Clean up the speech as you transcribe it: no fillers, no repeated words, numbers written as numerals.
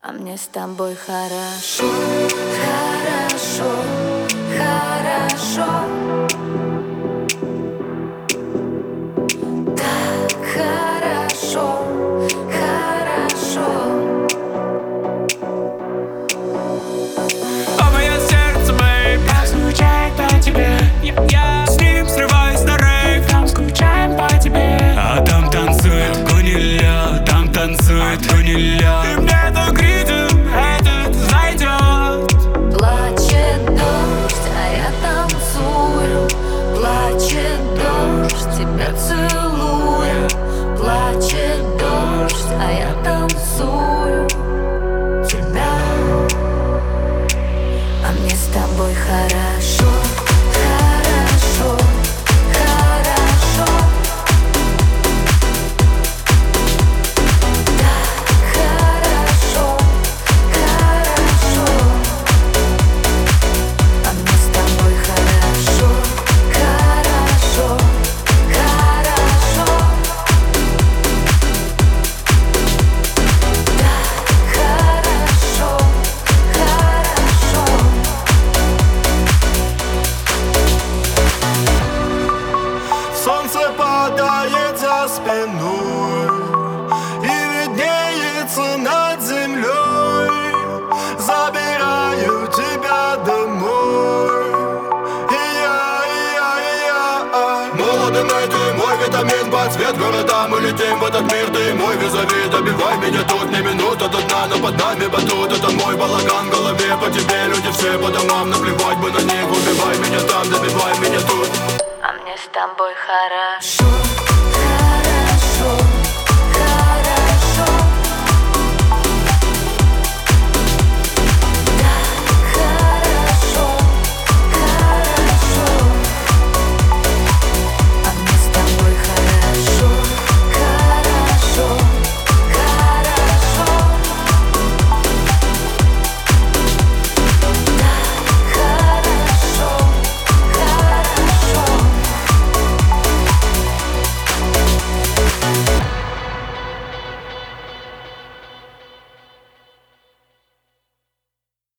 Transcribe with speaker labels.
Speaker 1: А мне с тобой хорошо, хорошо, хорошо. Так хорошо, хорошо.
Speaker 2: А мое сердце, бэйб, скучает по тебе. Я с ним срываюсь на рейв. Там скучаем по тебе. А там танцует Гуниля, там танцует Гуниля. И мне так ритм этот зайдет.
Speaker 1: Плачет дождь, а я танцую. Плачет дождь, тебя целую. Плачет дождь, а я танцую тебя. А мне с тобой хорошо, хорошо, хорошо. Так хорошо, хорошо. А мне с тобой хорошо, хорошо, хорошо. Так хорошо, хорошо.
Speaker 3: Солнце падает за спиной и виднеется над землей. Забираю тебя домой. Молодым ты мой витамин, под цвет города мы летим в этот мир. Ты мой визави, добивай меня тут не минута до дна, но под нами батут. Это мой балаган в голове, по тебе люди все по домам. Наплевать бы на них, убивай меня там, добивай меня тут.
Speaker 1: А мне с тобой хорошо.